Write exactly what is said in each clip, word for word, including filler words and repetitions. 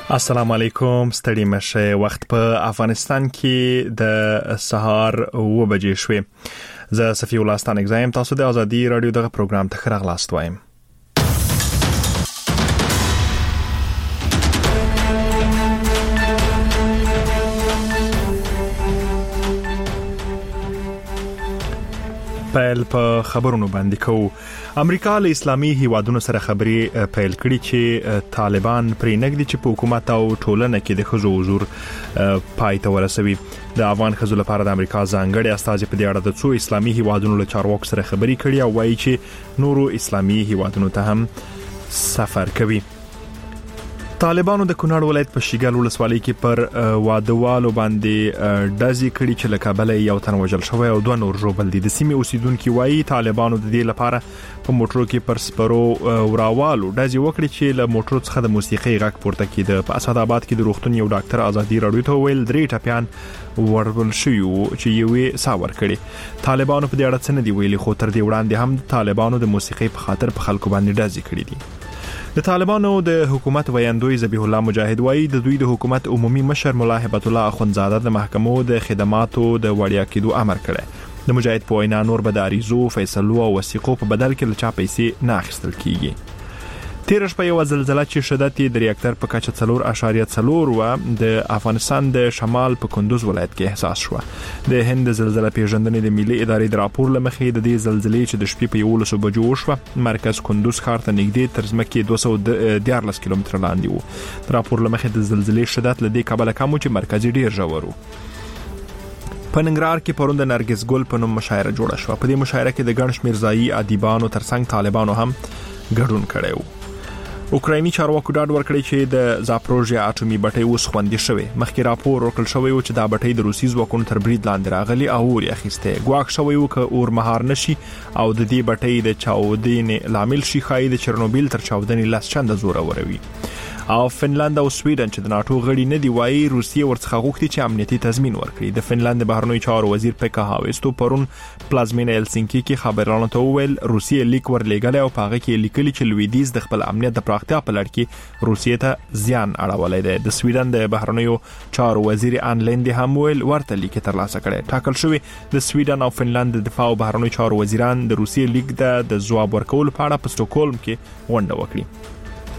السلام علیکم، ستړي مشه. وخت په افغانستان کې د سهار و بجې شوې. زه صفی الله ستانک زایم. تاسو د ازادي رادیو دغه پروګرام ته راغلاست وایم. پیل په خبرونو باندې کوو. امریکا له اسلامي هیوادونو سره خبرې پیل کړي چې طالبان پرې نګدي چې په حکومت او ټولنه کې د ښځو حضور پای ته ورسوي. د افغان ښځو لپاره د امریکا ځانګړي استازي په دې اړه د څو اسلامي هیوادونو له چارواکو سره خبرې کړي او وایي چې نورو اسلامي هیوادونو ته هم سفر کوي. طالبانو د کونړ ولایت په شیګل ولسوالۍ کې پر وادهوالو باندې ډزې کړي چې له کابل یو تن وژل شوی او دوه نور ژوبل دي. د سیمې اوسیدونکو وایي طالبانو د دې لپاره په موټرو کې پر سپرو وراوالو ډزې وکړي چې له موټرو څخه د موسیقي غږ پورته کیده. په اسعدآباد کې د روغتون یو ډاکټر ازادي رادیو ته ویل درې ټپيان ورول شوی چې یوې ساور کړي. طالبانو په دې اړه څه نه دی ویلي، خو تر دې وړاندې هم طالبانو د موسیقي په خاطر په خلکو باندې ډزې کړي دي. د طالبانو د حکومت ویاندوی ذبیح الله مجاهد وایي د دوی د حکومت عمومي مشر مولا هبت الله اخوندزاده د محکمو د خدماتو د وړیا کېدو امر کړی. د مجاهد په وینا نور به د عریضو، فیصلو او وثیقو په بدل کې له چا پیسې نه اخیستل کیږي. تیر شپه یو زلزلہ چې شدت یې د ریاکټر په کچه څلور اعشاریه څلور و د افغانستان د شمال په کندوز ولایت کې احساس شو. د هند زلزلہ پیژندنې د ملي ادارې د راپور لمخې د دې زلزلې چې د شپې په یولسو بجو وشوه مرکز کندوز ښار ته نږدې تر ځمکې دوه سوه دیارلس کیلومتره لاندې و. د راپور لمخې د زلزلې شدت له دې کبله کم و چې مرکز ډیر ژور و. په ننګرهار کې پرون د نرګس ګل په نوم مشاعره جوړه شوه. په دې مشاعره کې د ګڼ شمېر ځایي ادیبانو ترڅنګ طالبانو هم ګډون کړی و. اوکرایني چارواکو ډاډ ورکړی چې د زاپروژیا اټومي بټۍ اوس خوندي شوې. مخکې راپور ورکړل شوی و چې دا بټۍ د روسي ځواکونو تر برید لاندې راغلي او اور یې اخیسته. ګواښ شوی و که اور مهار نشي او د دې بټۍ د چاودنې لامل شي ښایي د چرنوبیل تر چاودنې لس چنده زوره وروي. او فنلند او سویډن چې د ناتو غړي نه دی وایي روسیه ورڅخه غوښتي چې امنیتي تضمین ورکړي. د فنلند بهرنیو چارو وزیر پیکا هاویستو پرون پلازمینه هلسینکی کې خبرانو ته وویل روسیه لیک ورلېږلی او په هغه کې لیکلي چې لویدیځ د خپل امنیت د پراختیا په لړ کې روسیه ته زیان اړولی دی. د سویډن د بهرنیو چارو وزیر ان لیندي هم ویل ورته لیک ترلاسه کړی. ټاکل شوی د سویډن او فنلند د دفاع او بهرنیو چارو وزیران د روسیې لیک د ځواب ورکولو په اړه په سټوکهولم کې غونډه وکړي.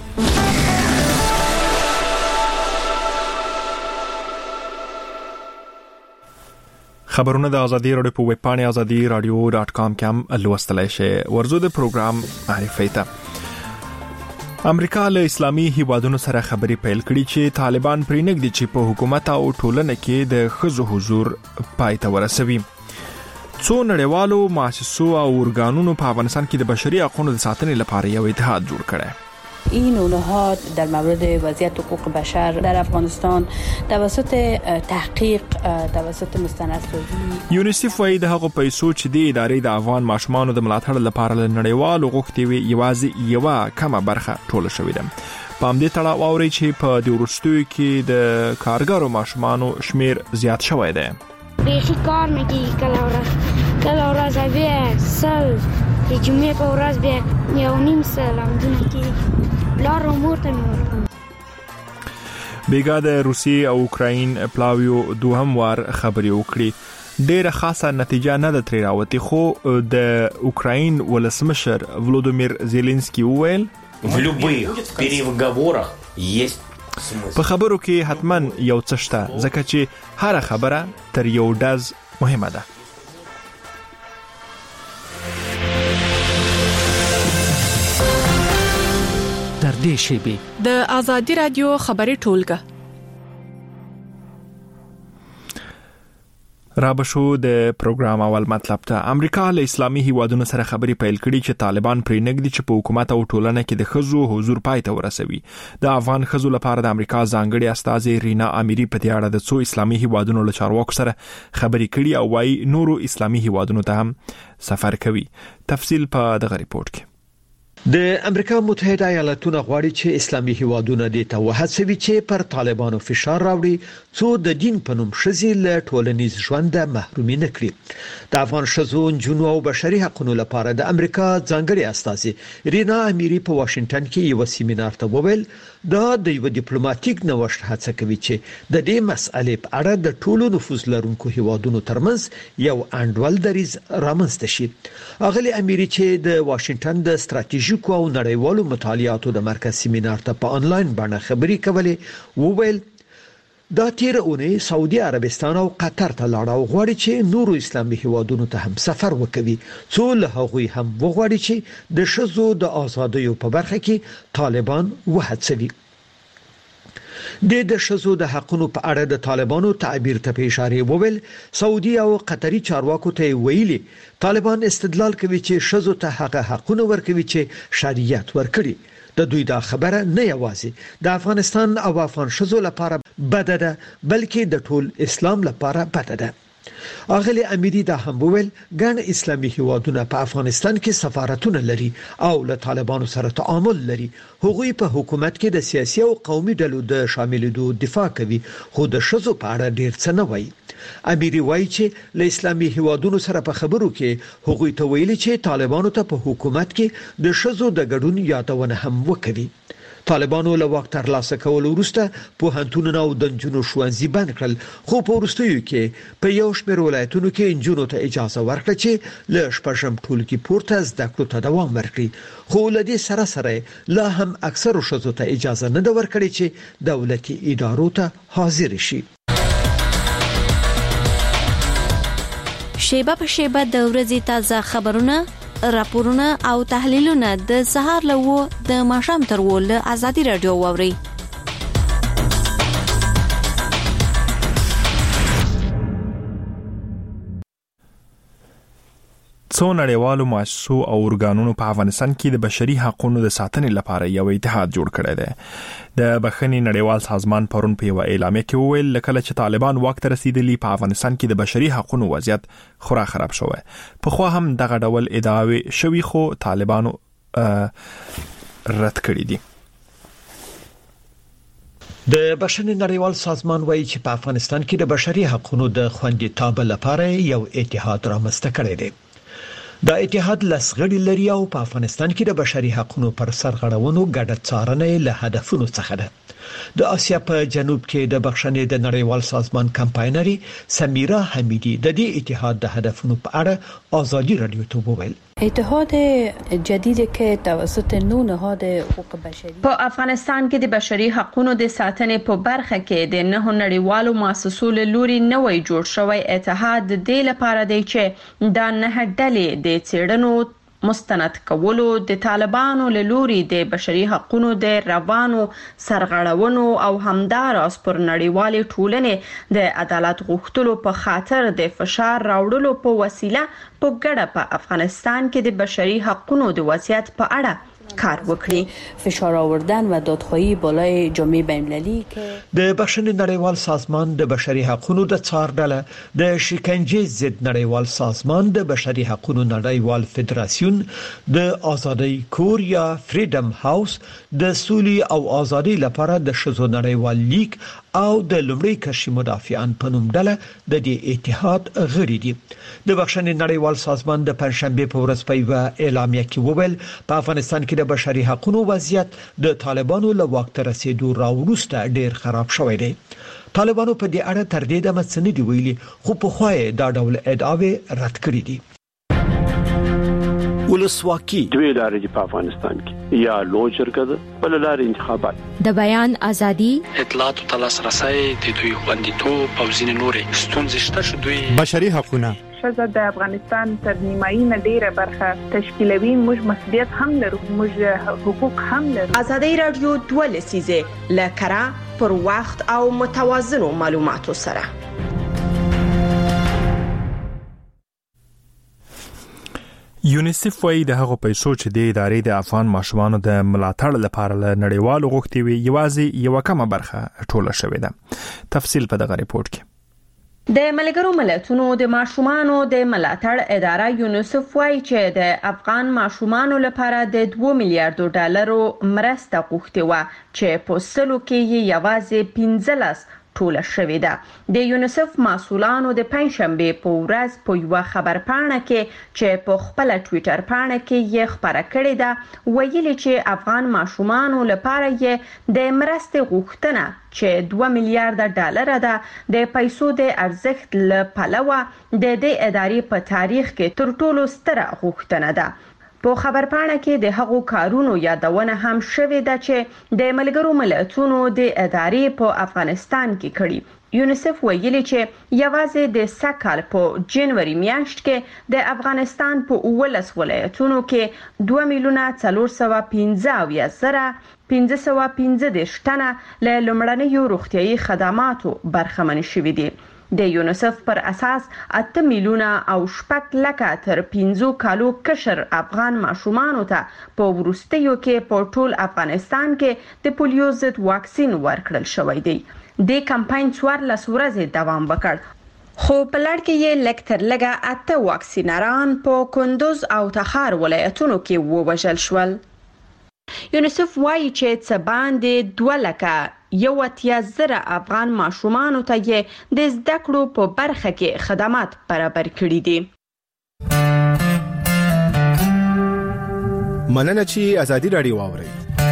خبرونه د ازادي رادیو په ویب پاڼه ازادي رادیو ډاټ کام کې هم لوستلای شئ. ورزو د پروګرام معرفي ته. امریکا له اسلامي هیوادونو سره خبرې پیل کړي چې طالبان پرې نګدي چې په حکومت او ټولنه کې د ښځو حضور پای ته ورسوي. څو نړیوالو مؤسسو او ارګانونو په افغانستان کې د بشري حقوقو د ساتنې لپاره یو اتحاد جوړ کړی. این نهاد در مورد وضعیت حقوق بشر در افغانستان توسط تحقیق توسط مستندسازی یونیسف وايي د هغو پیسو چې د ادارې د افغان ماشومانو د ملاتړ لپاره له نړیوالو غوښتي وي یوازې یوه کمه برخه ټوله شوې ده. په همدې تړاو اوري چې په دې وروستیو کې د کارګرو ماشومانو شمیر زیات شوی دی. بیخي کار نکېږي، کله ورځ کله ورځ بیا سل د جمعې په ورځ بیا یو نیم سل همدونه کېږي. لار و مور ته مې ورکړم. بیګا د روسیې او اوکراین پلاویو دوهم وار خبرې وکړي. ډېره خاصه نتیجه نه ده ترې راوتې، خو د اوکراین ولسمشر ولودیمیر زیلنسکي وویل в любых переговорах есть په خبرو کې حتما یو څه شته ځکه چې هر خبره تر یو ډز مهمه ده. در دې شیبې د ازادي رادیو خبري ټولګه را بشو د پروګرام اول مطلب ته. امریکا له اسلامي هیوادونو سره خبري پیل کړي چې طالبان پرې نګدي چې په حکومت او ټولنه کې د ښځو حضور پای ته ورسوي. د افغان ښځو لپاره د امریکا ځانګړي استازي رینا امیری په دې اړه د څو اسلامي هیوادونو له چارواکو سره خبري کړي او وايي نورو اسلامي هیوادونو ته هم سفر کوي. تفصیل په دغه ریپورت کې. د امریکا متحده ایالاتونو غواړي چې اسلامي هیوادونه د توهڅوي چې پر طالبانو فشار راوړي څو د دین په نوم شذیل ټولنیز ژوند محرومي نکړي. د افغان شذو جنو او بشري حقوقو لپاره د امریکا ځانګړي استازي رینا امیری په واشنگټن کې یو سیمینار ته وویل دا د یو ډیپلوماټیک نوښت هڅه کوي چې د دې مسألې په اړه د ټولو نفوذ لرونکو هیوادونو ترمنځ یو انډول دریز رامنځته شي. اغلی امیری چې د واشنگټن د ستراتیژیکو او نړیوالو مطالعاتو د مرکز سیمینار ته په انلاین باندې خبري کولې وویل دا تیر اونۍ سعودي عربستان او قطر ته لاړ او غواړي چې نورو اسلامي هیوادونو ته هم سفر وکړي څو له هغوی هم وغواړي چې د شذو د ازادیو په برخه کې طالبان وهڅوي. د د شذو د حقونو په اړه د طالبانو تعبیر ته اشاره وویل سعودي او قطري چارواکو ته ویلي طالبان استدلال کوي چې شذو ته هغه حقونه ورکوي چې شریعت ورکړي. د دوی دا خبره نه یوازې د افغانستان او افغان شذو لپاره بده ده بلکې د ټول اسلام لپاره بده ده. اغلی امیری دا هم وویل ګڼ اسلامي هیوادونه په افغانستان کې سفارتونه لري او له طالبانو سره تعامل لري. هغوی په حکومت کې د سیاسي او قومي ډلو د شاملېدو دفاع کوي خو د شذو په اړه ډیر څه نه وایي. امیری وایي چې له اسلامي هیوادونو سره په خبرو کې هغوی ته ویلي چې طالبانو ته په حکومت کې د شذو د ګډون یادونه هم وکړي. طالبانو له وخت ترلاسه کول وروسته پوهنتونونه او د نجونو ښوونځي بند کړل خو په وروستیو کې په یو شمېر ولایتونو کې نجونو ته اجازه ورکړه چې له شپږم ټولګي پورته زده کړو ته دوام ورکړي. خو له دې سره سره لا هم اکثر شذو ته اجازه نه ده ورکړې چې دولتي ادارو ته حاضر شي. شیبه په شیبه د ورځې تازه خبرونه راپورونه او تحلیلونه د سهار لوو د ماښام تر ول ازادي رادیو ووري. څو نړیوالو مؤسسو او ارګانونو په افغانستان کې د بشري حقوقو د ساتنې لپاره یو اتحاد جوړ کړی دی. د بخښنې نړیوال سازمان پرون په یو اعلامیه کې وویل لکه چې طالبان واک ته رسیدلی په افغانستان کې د بشري حقوقو وضعیت خورا خراب شوی. په خو هم دغه ډول ادعاوې شوي خو طالبانو رد کړی دي. د بشري نړیوال سازمان وایي چې په افغانستان کې د بشري حقوقو د خوندیتوب لپاره یو اتحاد رامنځته کړی دی. دا اتحاد لسغړي لري او په افغانستان کې د بشري حقوقو پر سرغړونو ګډه څارنه له هدفونو څخه ده. د اسیا په جنوب کې د بخښنې د نړیوال سازمان کمپاینري سمیرا حمیدی د دې اتحاد د هدفونو په اړه ازادي رادیو ته وویل اتحاد جدیدی که توسط نو نهاد حقوق بشری په افغانستان کې د بشري حقوقو د ساتنې په برخه کې د نه نړیوالو مؤسسو له لوري نوې جوړ شوی اتحاد د دې لپاره دی چې دا نه ډلې د څېړنو مستند کولو د طالبانو له لوري د بشري حقوقو د روانو سرغړونو او همداراز پر نړیوالې ټولنې د عدالت غوښتلو په خاطر د فشار راوړلو په وسیله په ګډه په افغانستان کې د بشري حقوقو د وضعیت په اړه کار وکړي. فشار آوردن و دادخواهی بالای جامعه بین‌المللی که د بخښنې نړیوال سازمان د بشري حقوقو د څار ډله د شکنجې ضد نړیوال سازمان د بشري حقوقو نړیوال فدراسیون د ازادي کور یا فریډم هاوس د سولې او ازادي لپاره د شذو نړیوال لیگ او د لومړي کرشي مدافعان په نوم ډله د دې اتحاد غړي دي. د بخښنې نړیوال سازمان د پنځشنبه په ورځ په یو اعلامیه کې وویل په افغانستان کې د بشري حقوقو وضعیت د طالبانو له واک ته رسیدو راوروسته ډیر خراب شوی دی. طالبانو په دې اړه تر دې دمه څه نه دی ویلي خو په خوای دا ډول ادعاوې رد کړې دي. ولسواکي دوی لارې په افغانستان کې یا لوی جرګه ده بل لارې انتخابات د بیان ازادي اطلاعات او لاسرسي د دوی خوندیتوب او ځینې نورې ستونزې شته چې دوی بشري حقوقونه شزه د افغانستان تر نیمایي نه ډیره برخه تشکیلوي. موږ مسؤلیت هم لرو، موږ حقوق هم لرو. ازادي رادیو دوه لسیزه لکرا پر وخت او متوازنو معلوماتو سره. یونیسف وايي د هغو پیسو چې د ادارې د افغان ماشومانو د ملاتړ لپاره له نړیوالو غوښتي وي یوازې یو کمه برخه ټوله شوې ده. تفصیل په دغه ریپورت کې د ملګرو ملتونو د ماشومانو د ملاتړ اداره یونیسف وايي چې د افغان ماشومانو لپاره د دوه میلیارډ ډالرو مرسته غوښتي و چې په سلو کې یوازې پنځلس ټوله شوې ده. د یونیسف مسؤلانو د پنځشنبه په ورځ په یو خبرپاڼه کې چې په خپل ټوئیټر پاڼه کې یې خبره کړې ده ویلي چې افغان ماشومانو لپاره یې د مرستې غوښتنه چې دوه میلیارډ ډالر ده د پیسو د ارزښت له پلوه د دې ادارې په تاریخ کې تر ټولو ستره غوښتنه ده. په خبرپاڼه کې د هغو کارونو یادونه هم شوې ده چې د ملګرو ملتونو د ادارې په افغانستان کې کړي. یونیسف ویلي چې یوازې د سکهال په جنوري میاشت کې د افغانستان په اولس ولایتونو کې دوه میلیونه څلور سوه پنځه اویا زره پنځه سوه پنځه دېرش تنه له لومړنیو روغتیايي خدماتو برخمن شوي دي. د یونیسف پر اساس اته میلیونه او شپږ لکه تر پنځو کالو کشر افغان ماشومانو ته په وروستیو کې په ټول افغانستان کې د پولیو ضد واکسین ورکړل شوی دی. د کمپاین څوارلس ورځې دوام وکړ خو په لړ کې یې لږ تر لږه اته واکسینران په کندوز او تخار ولایتونو کې ووژل شول. یونیسف وایي چې څه باندې دوه لکه یو اتیا زره افغان ماشومانو ته یې د زده کړو په برخه کې خدمات برابر کړي دي. مننه چې ازادي راډیو واوري.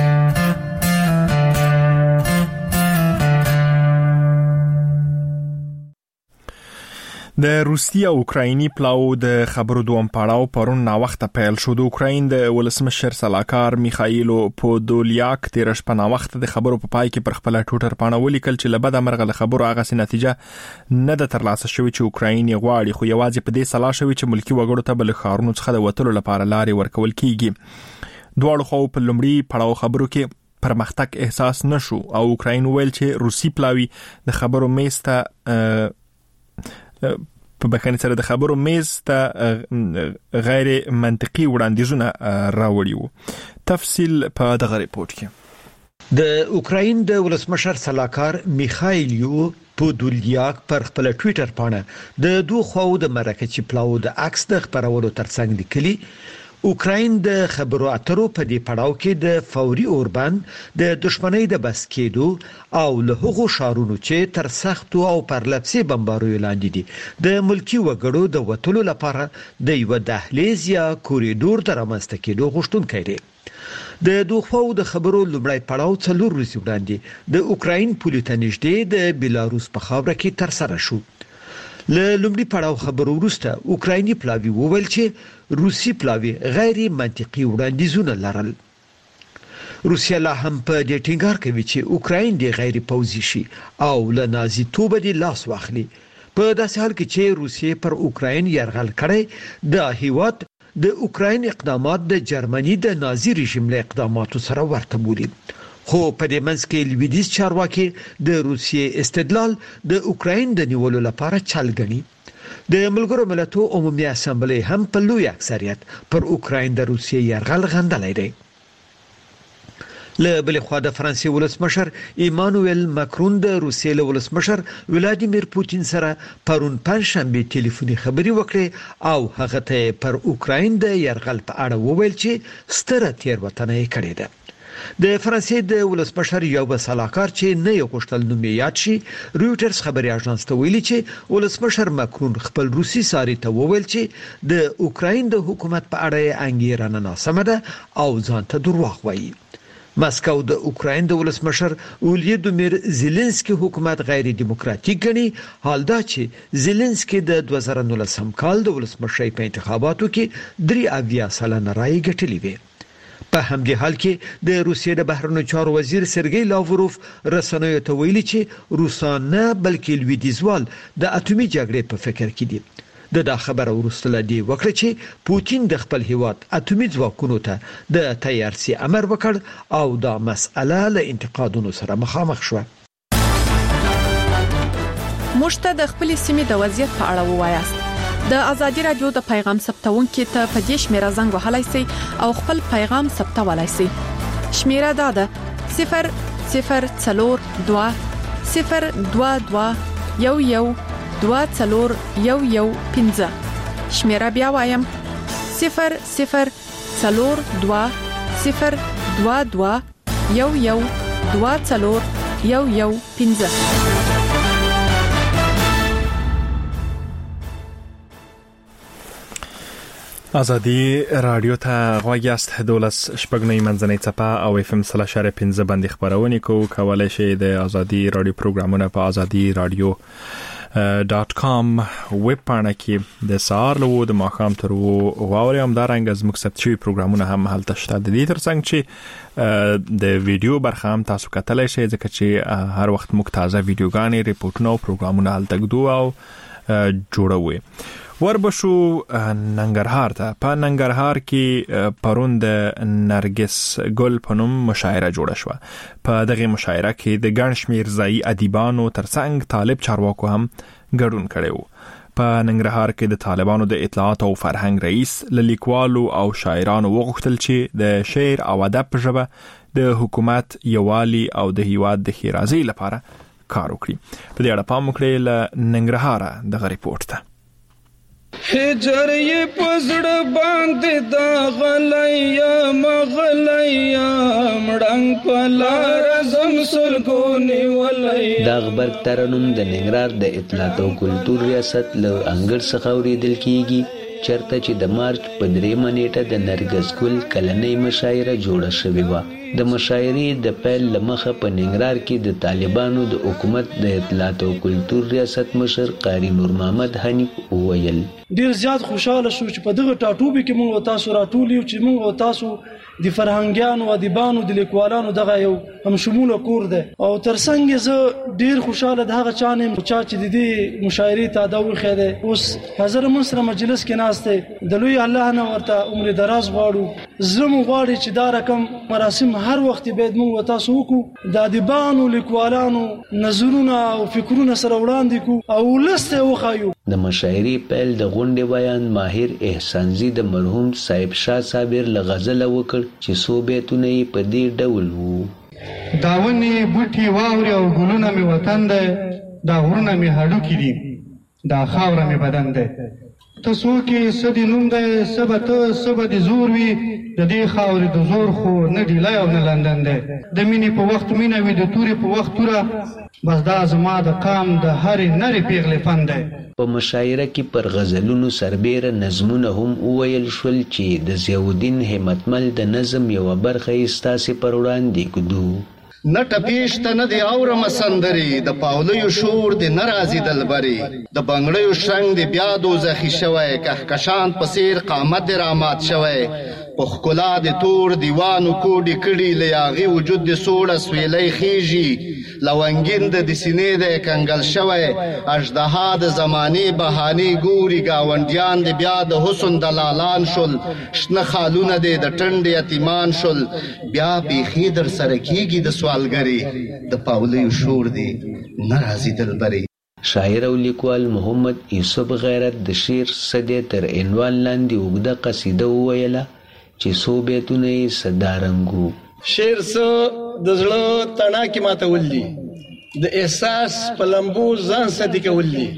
د روسیې او اوکرایني پلاو د خبرو دوم پړاو پرون نا وخت پیل شو. د اوکراین د ولسمشر سلاکار میخائیلو پودولیاک تیر شپه نا وخت د خبرو په پای کې پر خپل ټوټر پاڼه ولیکل چې لبد مرغه خبرو هغه سي نتیجه نه د ترلاسه شوی چې اوکراین غواړي، خو یوازې په دې سلا شوی چې ملکی وګړو ته بل خارونو څخه د وټلو لپاره لارې ورکول کیږي. دواړو خو په لومړی پړاو خبرو کې پرمختګ احساس نشو او اوکراین ویل چې روسي پلاوی د خبرو میسته په بخښنې سره د خبرو میز ته غیر منطقي وړاندیزونه راوړي وو. تفصیل په دغه ریپورت کې. د اوکراین د ولسمشر سلاکار میخائیلو پودولیاک پر خپل ټوئیټر باندې د دوه خواو د مرکچي پلاو د عکس د خبرولو ترڅنګ لیکلي اوکراین د خبرو اترو په دې پړاو کې د فوري اوربان د دشمنۍ د بس کېدو او له هغو شارونو چې تر سختو او پرلپسې بمباریو لاندې دي د ملکی وګړو د وټلو لپاره د یو دهلیز یا کوریډور د رامنځته کېدو غوښتونکي دي. د دوه د خبرو لومړی پړاو څلور ورځې وړاندې د اوکراین پولیټ نږدې د بیلاروس په خاوره کې تر سره شو. له لومړي پړاو خبرو وروسته اوکرایني پلاوی وویل چې روسي پلاوی غیر منطقي وړاندیزونه لرل. روسیا لا هم په دې ټینګار کوي چې اوکراین د غیر پوځي شي او له نازي توبه د لاس واخلي. په داسې حال کې چې روسیې پر اوکراین یرغل کړی د هیواد د اوکراین اقدامات د جرمني د نازي رژیم له اقداماتو سره ورته بولي. خو په دې منځ کې لویدیز چارواکي د روسیې استدلال د اوکراین د نیولو لپاره چل غني. د ملګرو ملتونو عمومي اسامبلې هم په لوی اکثریت پر اوکراین د روسیې یرغل غندلای دی. له بل خوا د فرانسې ولسمشر ایمانوئل ماکرون د روسیې له ولسمشر ولادیمیر پوتین سره پرون پنځشنبه ټلیفوني خبري وکړه او هغه ته پر اوکراین د یرغل په اړه وویل چې ستره تیروتنه یې کړې ده. د فرانسې د ولسمشر یو سلاکار چې نه یو غوښتل نوم یاد شي رويټرز خبري اژانس ته ویلي چې ولسمشر ماکرون خپل روسي ساري ته وویل چې د اوکراین د حکومت په اړه انګیرنه ناسمه ده او ځان ته دروغ وایي. مسکو د اوکراین د ولسمشر ولادیمیر زيلنسکي حکومت غیر دیموکراتیک ګڼي، حال دا چې زيلنسکي د دوه زره نولسم کال د ولسمشر په انتخاباتو کې درې اویا سلنه رای ګټلې وي. په همدې حال کې د روسیې د بهرنیو چارو وزیر سرګی لاوروف رسنیو ته ویلي چې روسان نه بلکې لویدیځوال د اټومي جګړې په فکر کې دي. د دا خبره ورسته دی وکړه چې پوتین د خپل هیواد اټومي ځواکونو ته د تیارسي امر وکړ او دا مسأله له انتقادونو سره مخامخ شوه. مشته د خپل سیمې د وضعیت په اړه ووایاست. د ازادي رادیو د پیغام ثبتونکو ته په دې شمیره زنګ وهلای شئ او خپل پیغام ثبتولای شئ. شمیره دا ده صفر صفر څلور دوه صفر دوه دوه یو یو دوه څلور یو یو پنځه. شمیره بیا وایم صفر صفر څلور دوه صفر دوه دوه یو یو دوه څلور یو یو پنځه. ازادي رادیو ته غوږیاست دولس شپږنۍ منځنۍ چپه او اف ام سلا شر پنځه باندې خبرونه کو کولای شئ د ازادي رادیو پروګرامونه په ازادي رادیو ډاټ کام ویب پاڼه کې د سار له د ماخام تر واوري هم دارنګ از مکسب شوی پروګرامونه هم هلته شته د دې ترڅنګ چې د ویډیو برخه هم تاسو کتلای شئ ځکه چې هر وخت موږ تازه ویډیوګانې ریپورتونه او پروګرامونه هلته ګدو او جوړوي. وربشو ننګرهار ته په ننګرهار کې پرون د نرګس ګل په نوم مشاعره جوړه شوه. په دغه مشاعره کې د ګڼ شمېر ځایي ادیبانو ترڅنګ طالب چارواکو هم ګډون کړی و. په ننګرهار کې د طالبانو د اطلاعات او فرهنګ رئیس له لیکوالو او شاعرانو وغوښتل چې د شعر او ادب په ژبه د حکومت یووالي او د هیواد د ښېرازۍ لپاره کار وکړي. په دې اړه پام وکړئ. له ننګرهاره دغه ریپورت ته هجر یې پزړه باندې دا غلیا مغلیا مړنګ پلار زم سلګونی ولیا. دا خبر ترنم د ننګرهار د اطلاعات او کلتور ریاست له انګړ څخه اوریدل کیږي چرته چې د مارچ په درېمه نیټه د نرګس ګل کلنۍ مشاعره جوړه شوې وه. د مشاعرې د پیل له مخه په ننګرهار کې د طالبانو د حکومت د اطلاعات او کلتور ریاست مشر قاری نور محمد حنیف وویل ډیر زیات خوشاله شو چې په دغه ټاټوبي کې موږ تاسو راټولیو چې موږ تاسو د فرهنګیانو او ادیبانو د لیکوالانو دغه یو هم شموله کور ده او ترڅنګ زه ډیر خوشاله د هغه چانه چا چې د دې مشاعرې ته دا وخه ده اوس حاضر منصر مجلس کې ناشته د لوی الله نه ورته عمر دراز غواړو. زمو غواړي چې دا رقم مراسم هر وخت باید موږ تاسو وکړو د ادیبانو لیکوالانو نظرونه او فکرونه سره وړاندې کو او لسته وخایو. د مشاعرې پیل د غونډې بیان ماهر احسانزي د مرحوم صاحب شاه صابر له غزل وکړ چې څو بیتونه یې په دې ډول وو. داونې بوټي واوري او ګلونه مې وطن ده دا غرونه مې هډوکي دي دا خاوره مې بدن ده ته څوک سدي نوم ده سبت سبد زور وي د دې خاورې د زور خو نه ډیلای او نه لندن ده د مینې په وخت مینه وي د تورې په وخت توره بس دا زما د قام د هرې نرې پیغلې فن ده. په مشاعره کې پر غزلونو سربیره نظمونه هم وویل شول چې د ضیاءالدین همتمل د نظم یوه برخه یې ستاسې پر وړاندې ږدو. نه ټپیشته نه د اورم سندرې د پاولیو شور د نه راځي دلبرې د بنګړیو شرنګ د بیا دوزخي شوی کهکشان په څېر قامت د رامات شوی په ښکلا د تور دیوانو کوډې کړي له هغې وجود د سوړه سویلی خیږي لونګین د د سینې د کنګل شوی اژدها د زمانې بهانې ګوري ګاونډیان د بیا د حسن دلالان شول شنه خالونه د د ټنډې یتیمان شول بیا بیخي در سره کیږي د سوالګرې د پاولیو شور دی نه راځي دلبرې. شاعر او لیکوال محمد یوسف غیرت د شعر صدې تر عنوان لاندې اوږده قصیده وویله چې څو بیتونه یې صدارنګو. شعر څه د زړه تڼاکې ماتول دي د احساس په لمبو ځان صدي کول دي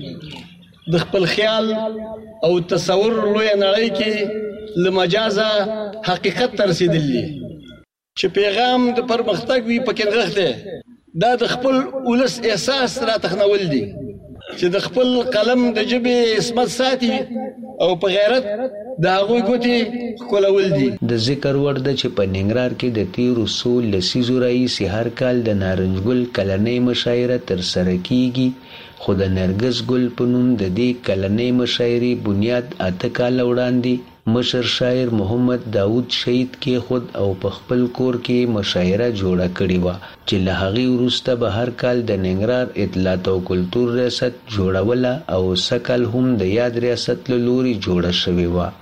د خپل خیال او تصور لویه نړۍ کې له مجازه حقیقت ته رسېدل دي چې پیغام د پرمختګ وي پکې نغښتی دا د خپل ولس احساس را تخنول دي چې د خپل قلم د ژبې عصمت ساتي او په غیرت د هغوی ګوتې ښکلول دي. د ذکر وړ ده چې په ننګرهار کې د تیرو څو لسیزو راهیسې هر کال د نارنج ګل کلنۍ مشاعره ترسره کیږي خو د نرګس ګل په نوم د دې کلنۍ مشاعرې بنیاد اته کاله وړاندې مشر شاعر محمد داود شهید کېښود او په خپل کور کې مشاعره جوړه کړې وه چې له هغې وروسته به هر کال د ننګرهار اطلاعات او کلتور ریاست جوړوله او سږ هم د یاد ریاست له لوري جوړه شوې وه.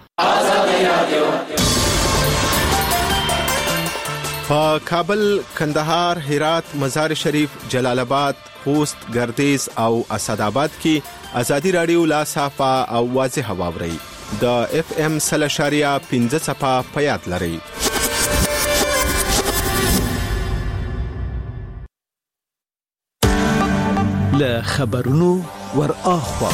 په کابل، کندهار، هرات، مزار شریف، جلال آباد، خوست، ګردیز او اسداباد کې ازادي رادیو لا صافه او واضح واوري د اف ام سلاشاریا پنځه صفه په یاد لري. له خبرونو ور اخوا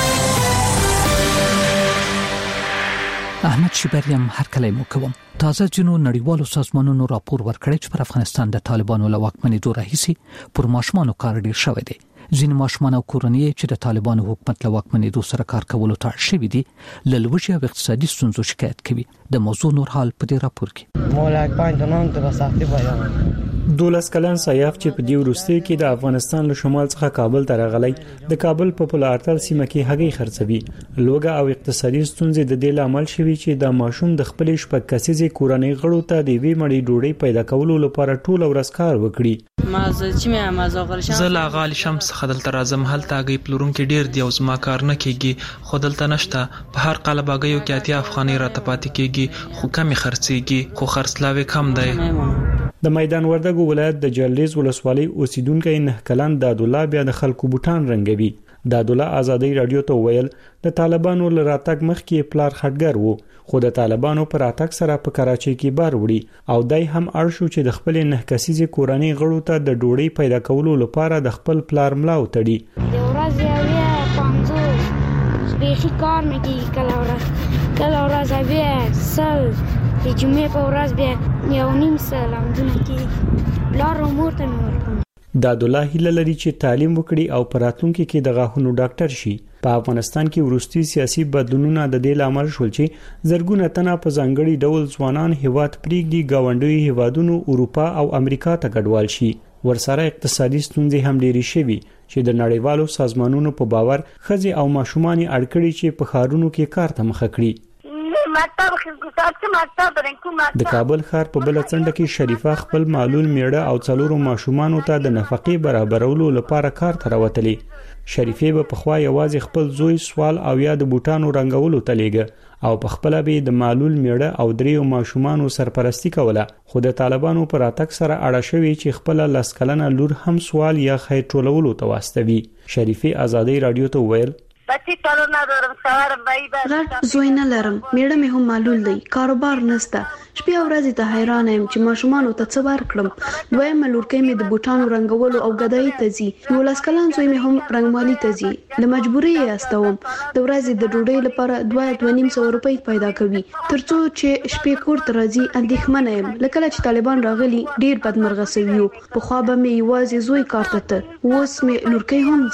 احمد شبریم هر کله مو کوم تازه جنو نړیوالو سازمانونو راپور ورکړی چې پر افغانستان د طالبانو له واکمنۍ دوره هیڅ پر ماشومانو کار ډیر شوی دی. ځینې ماشومان او کورنۍ چې د طالبانو حکومت له واکمنېدو سره کار کولو ته اړ شوي دي له لوږې او اقتصادي ستونزو شکایت کوي. د موضوع نور حال په دې راپور کې مولا پاندونان ته وساتي بیان دولس کلن سیاف چې په دې وروستي کې د افغانستان له شمال څخه کابل ته راغلی د کابل په پولارتل سیمه کې هګۍ خرڅوي. لوګه او اقتصادي ستونزې د دې لامل شوي چې د ماشوم د خپل شپږ کسیزې کورنۍ غړو ته د وی مړی ډوډۍ پیدا کولو لپاره ټول ورځ کار وکړي. مازه چې مې مازه غلشم زه لا غال شمس خدل تر اعظم هل تاګي پلورون کې ډیر دی او زما کار نه کیږي خو دلته نشته. په هر قالب اګیو کې اتیا افغاني راته پاتې کیږي خو کمی خرڅيږي خو خرڅلاوي کم دی. د میدان وردګو ولایت د جلریز ولسوالۍ اوسیدونکو نه کلن دادولا بیا د خلکو بوټان رنګوي. دادولا ازادي رادیو ته ویل د طالبانو لراتګ مخ کې پلار خټګر وو خو د طالبانو پر اتاک سره په کراچۍ کې بار وړي او دای هم اړ شو چې د خپل نه کسیزې کورنۍ غړو ته د ډوډۍ پیدا کولو لپاره د خپل پلار ملاو تړي. د ورځې اویا پنځوس بیخي کار نه کیږي کله ورځ کله ورځ اویا سل د جمعې په ورځ بیا یو نیم سل لمدونه کیږي لار مور ته مې ورکوم. دادولا هیله لري چې تعلیم وکړي او په راتلونکي کې د غاښونو ډاکټر شي. په افغانستان کې وروستي سیاسي بدلونونه د دې لامل شول چې زرګونه تنه په ځانګړي ډول ځوانان هیواد پریږدي ګاونډي هیوادونو اروپا او امریکا ته کډوال شي. ورسره اقتصادي ستونزې هم ډېرې شوي چې د نړیوالو سازمانونو په باور ښځې او ماشومان اړکړي چې په ښارونو کې کار ته مخه کړي. د کابل ښار په بل څنډه کې شریفه خپل معلول میړه او څلورو ماشومانو ته د نفقې برابرولو لپاره کار ته راوتلې. شریفه به په خوا یوازې خپل زوی سوال او یا د بوټانو رنګولو ته لېږه او په خپل به د معلول میړه او دریو ماشومانو سرپرستی کوله. خو د طالبانو پر اتاک سره اړه شوی چې خپل لسکلنه لور هم سوال یا خیر ټولولو ته واستوي. شریفه ازادي رادیو ته ویل غټ زوی نه لرم میړه مې هم معلول دی کاروبار نشته شپې او ورځې ته حیران یم چې ماشومان ته څه ورکړم. دویم لورکې مې د بوټانو رنګولو او غدای ته ځي یو لاس کلان زوی مې هم رنگمالي ته ځي له مجبورۍ استوم د ورځې د ډوډۍ لپاره دوه دوه نیم سو روپۍ پیدا کوي ترڅو چې شپې کور ته راځي اندېښمنه یم. لکه چې طالبان راغلي ډیر بدمرغه سویو په خوا به مې یوازې زوی کار ته اوس مې لورکې هم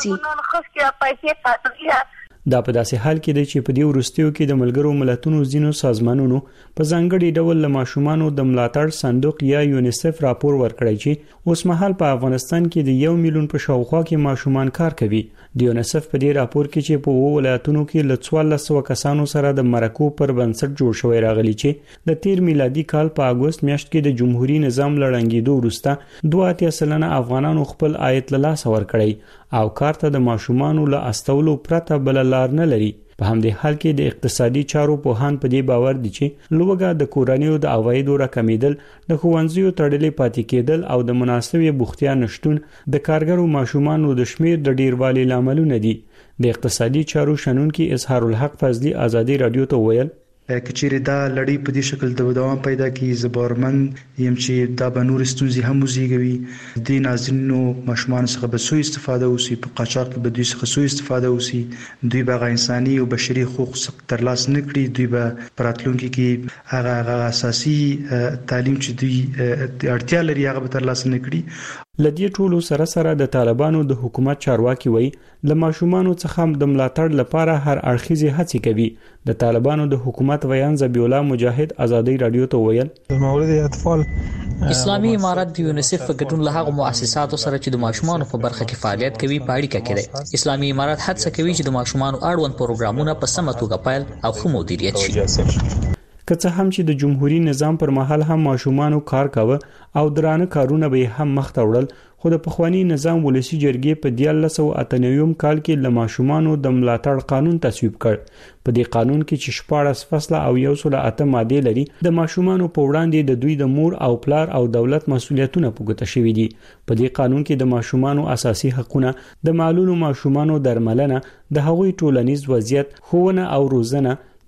ځي. دا په داسې حال کې دی چې په دې وروستیو کې د ملګرو ملتونو ځینو سازمانونو په ځانګړي ډول له ماشومانو د ملاتړ صندوق یا یونیسف راپور ورکړی چې اوس مهال په افغانستان کې د یو میلیون په شاوخوا کې ماشومان کار کوي. د یونیسف په دې راپور کې چې په ولایتونو کې له څوارلس سوه کسانو سره د مرکو پر بنسټ جوړ شوی راغلی چې د تیر میلادي کال په اگست میاشت کې د جمهوریت نظام لړنګېدو وروسته دوه اتیا سلنه افغانانو خپل عاید له لاسه ورکړی او کار ته د ماشومانو له استولو پرته بل لار نه لري. په همدې حال کې د اقتصادي چارو پوهان په دې باور دي چې لوګه د کورنیو د عوایدو راکمیدل د ښوونځیو تړلې پاتې کېدل او د مناسبې بوختیا نشټون د کارګرو ماشومانو د شمیر د ډیروالي لاملونه دي. د اقتصادي چارو شنونکي اظهار الحق فضلی ازادي رادیو ته ویل کچېره دا لړۍ په دې شکل د دوام پیدا کی زبرمن یم چې دا به نور ستونزې هم وزيږي. د نازنینو ماشومان څخه به سوء استفاده وسی په قاچاق به دوی څخه سوء استفاده وسی دوی به انساني او بشري حقوق ترلاسه نکړي دوی به پراتلونکو کې هغه هغه اساسي تعلیم چې دوی اړتیا لري هغه به ترلاسه نکړي. لدی ټولو سره سره د طالبانو د حکومت چارواکي وای د ماشومانو څخه د ملاتړ لپاره هر اړخیزه هڅې کوي. د طالبانو د حکومت ویان ذبیح الله مجاهد ازادي رادیو ته ویل مولد اطفال اسلامي امارت د یونیسف په ګډون له هغه مؤسساتو سره چې د ماشومانو په برخه کې فعالیت کوي په اړیکه کې دي. اسلامي امارت هڅه کوي چې د ماشومانو اړوند پروګرامونه په سمه توګه پیل او ښه مدیریت شي. که څه هم چې د جمهوریت نظام پر مهال هم ماشومانو کار کاوه او درانه کارونه به هم مخ ته وړل خو د پخوانی نظام ولسی جرګې په دیارلس سوه اته نوي کال کې له ماشومانو د ملاتړ قانون تصویب کړ. په دې قانون کې چې شپاړس فصله او یو سل اته ماده لري د ماشومانو په وړاندې د دوی د مور او پلار او دولت مسولیتونه په ګوته شوي دي. په دې قانون کې د ماشومانو اساسي حقوقونه د معلولو ماشومانو درملنه د هغوی ټولنیز وضعیت ښوونه او روزنه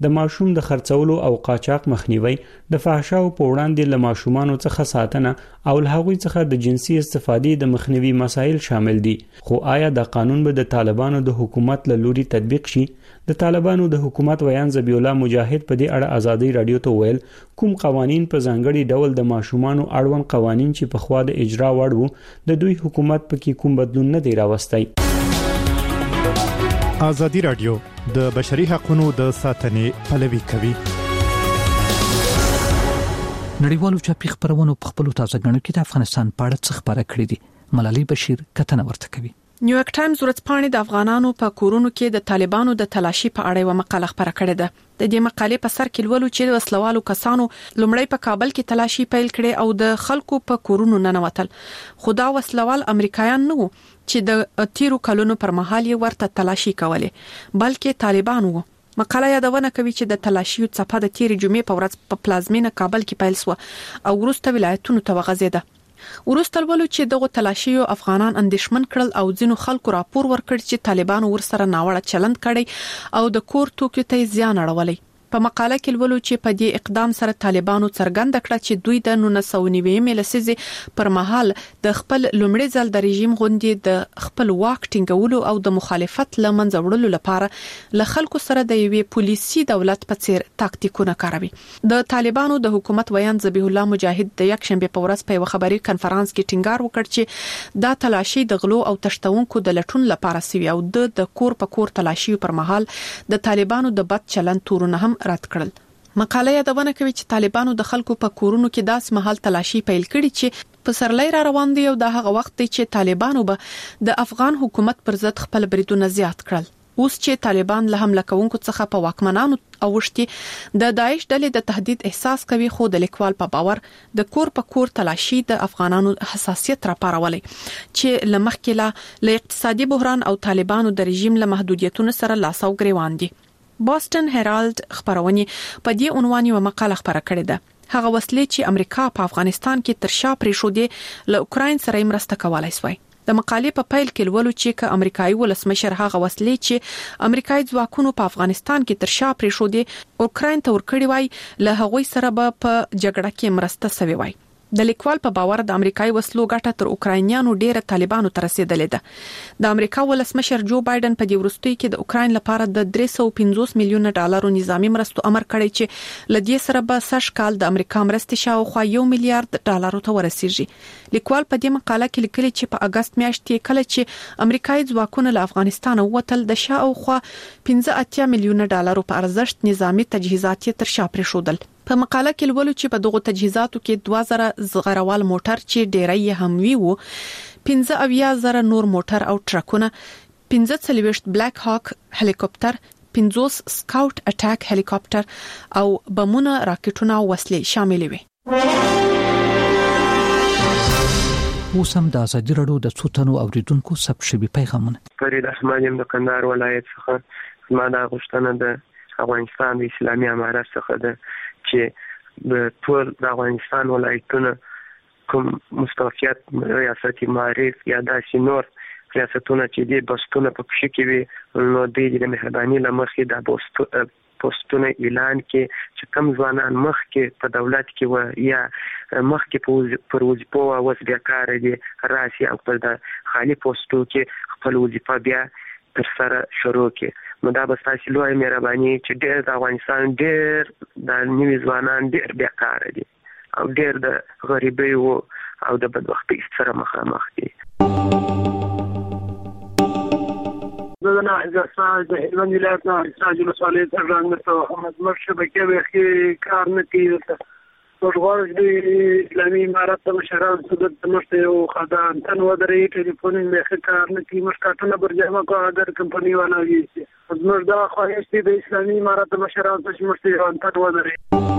د ماشوم د خرڅولو او قاچاق مخنیوي، د فحشاو په وړاندې له ماشومانو څخه ساتنه او له هغوی څخه د جنسي استفادې د مخنیوي مسایل شامل دي. خو آیا د قانون به د طالبانو د حکومت له لوري تطبیق شي؟ د طالبانو د حکومت ویان ذبیح الله مجاهد په دې اړه ازادي رادیو ته ویل کوم قوانین په ځانګړي ډول د ماشومانو اړوند قوانین چې په خوا د اجرا وړ وو د دوی حکومت پکې کوم بدلون نه دی راوستي. ازادي رادیو د بشري حقوقو د ساتنې پلوي کوي. نړیوالو چاپی خبرونو په خپل تازه غنډه کې د افغانستان په اړه څه خبره کړې دي. ملالي بشیر کتنه ورته کوي. نیویارک ټایمز ورځپاڼې د افغانانو په کورونو کې د طالبانو د تلاشي په اړه یو مقاله خبره کړې ده. د دې مقالې په سر کې ولولو چې وسلوالو کسانو لومړی په کابل کې تلاشي پیل کړي او د خلکو په کورونو ننوتل. خدا وسلوال امریکایان نه وو چې د تیرو کلونو پر مهال یې ورته تلاشي کوله، بلکې طالبان وو. مقاله یادونه کوي چې د تلاشي څپه د تیرې جمعې په ورځ په پلازمینه کابل کې پیل شو او وروسته ولایتونو ته وغځیده. ورسته ولولو چې دغه تلاشیو افغانان اندیشمن کړل او ځینو خلکو راپور ورکړ چې طالبانو ورسره ناوړه چلند کړي او د کور توکو ته زیان اړولې. په مقاله کې ولولو چې په دې اقدام سره طالبانو څرګند کړ چې دوی د نولس سوه نوي لسیزې پر مهال د خپل لومړي ځل د رژیم غونډې د خپل واک ټینګولو او د مخالفت لمنځه وړلو لپاره له خلکو سره د یوې پولیسي دولت په څیر تاکتیکونه کاروي. د طالبانو د حکومت ویان ذبیح الله مجاهد د یک شنبه په ورځ په یو خبري کانفرنس کې ټینګار وکړ چې دا تلاشي د غلو او تشتونکو د لټون لپاره سوي او د کور په کور تلاشي پر مهال د طالبانو د بد چلند تورونه هم رد کړل. مقاله یادونه کوي چې طالبانو د خلکو په کورونو کې داس محل تلاشي پیل کړي چې په سرلای را روان دي او د هغه وخت چې طالبانو به د افغان حکومت پر ضد خپل بریدونه زیات کړل. اوس چې طالبان له حمله کوونکو څخه په واکمنانو اوښتي د داعش ډلې د تهدید احساس کوي، خو د لیکوال په باور د کور په کور تلاشي د افغانانو حساسیت را پارولې چې لمخکې له اقتصادي بحران او طالبانو د رژیم له محدودیتونو سره لاس او ګریوان دي. بوسټن هیرالد خبرونه په دې عنوان یو مقاله خبره کړې ده. هغه وسلې چې امریکا په افغانستان کې تر شا پرې شو دي له اوکراین سره مرسته کولای شوی. د مقالې په پیل کې ولولو چې ک امریکایي ولسمشر هغه وسلې چې امریکایي ځواکونو په افغانستان کې تر شا پرې شو دي اوکراین ته ورکړي وای له هغوی سره به په جګړه کې مرسته سوي وای. د لیکوال په باور د امریکایي وسلو ګټه تر اوکراینیانو ډیره طالبانو ته رسیدلې ده. د امریکا ولسمشر جو بایدن په دې وروستي کې د اوکراین لپاره د درې سوه پنځوس میلیونه ډالرو نظامی مرستو امر کړی چې لدې سره به سږ کال د امریکا مرستې شاوخوا یو میلیارډ ډالرو ته ورسیږي. لیکوال په دې مقاله کې لیکلي چې په اگست میاشت کې کله چې امریکایي ځواکونه له افغانستان ووتل د شاوخوا پنځه اتیا میلیونه ډالرو په ارزښت نظامی تجهیزات تر شا پرې شودل. په مقاله کې لولو چې په دغه تجهیزاتو کې دوه زره زغروال موټر چې ډیری هم وی وو، پنځه اویا زره نور موټر او ټرکونه، پنځه څلوېښت بلیک هاک هلیکوپټر، پنځوس سکاوټ اټاک هلیکوپټر او بمونه، راکټونه او وسلې شامل وي. اوسم د ازادي رادیو د څوتنو اوریدونکو سب شبي پیغامونه. فرید احمد یم د کندهار ولایت څخه. زما د غوښتنه د افغانستان د اسلامي امارت څخه ده چې د ټول د افغانستان ولایتونه کوم مستوفیت ریاستي معارف یا داسې نور ریاستونه چې دې بستونه په کښې کې وي نو دوی د مهرباني له مخې دا پوسټونه اعلان کې چې کم ځوانان مخکې په دولت کې و یا مخکې پر وظیفو اوس بیکاره دي راسي او پر د خالي پوسټو کې خپل وظیفه بیا تر سره شروع کړي. نو دا به ستاسې لویه مهرباني چې ډېر د افغانستان ډېر د نوي ځوانان ډېر بیکاره دي او ډېر د غریبۍ او د بدبختۍ سره مخامخ دي. زه نه ځکه د هلمند ولایت نه ساجل ولسوالۍ څخه راغلم ته محمد زموږ شبکې به کار نه کوي. موږ غواړو د اسلامي امارت د مشرانو څخه د موږ یو خدان تن ودرې ټلیفون یې کار نه کوي. موږ کارتونه برجمه کوو اگر کمپنی والا وي موږ دا خواهش دي د اسلامي امارت د مشرانو څخه موږ یو تن ودرې.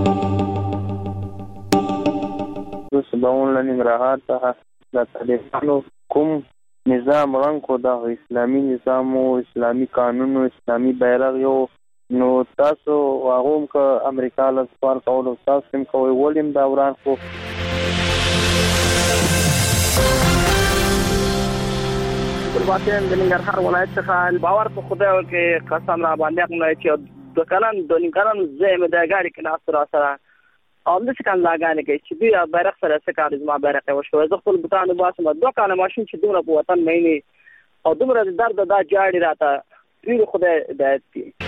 سباون لنګرهار څخه د طالبانو کوم نظام رنګ د اسلامي نظام او اسلامي قانون او اسلامي بیرغ یو نو تاسو هغه که امریکا له سوال کولو تاسو هم کوي ولیم دا وران خو قرباتین د ننګرهار ولایت څخه باور په خدای او کې قسم را باندې کوم چې د کلن د نیم کلن زه مې د ګاډي کې ناست را سره او د څه کان لاګانې کوي چې دوی بیرغ سره څه کار زما بیرغ یې وشو زه خپل بوټانو باسم دوه کاله ماشین چې دومره په وطن مې نه او دومره درد دا جاړي راته ډېر خدای هدایت کوي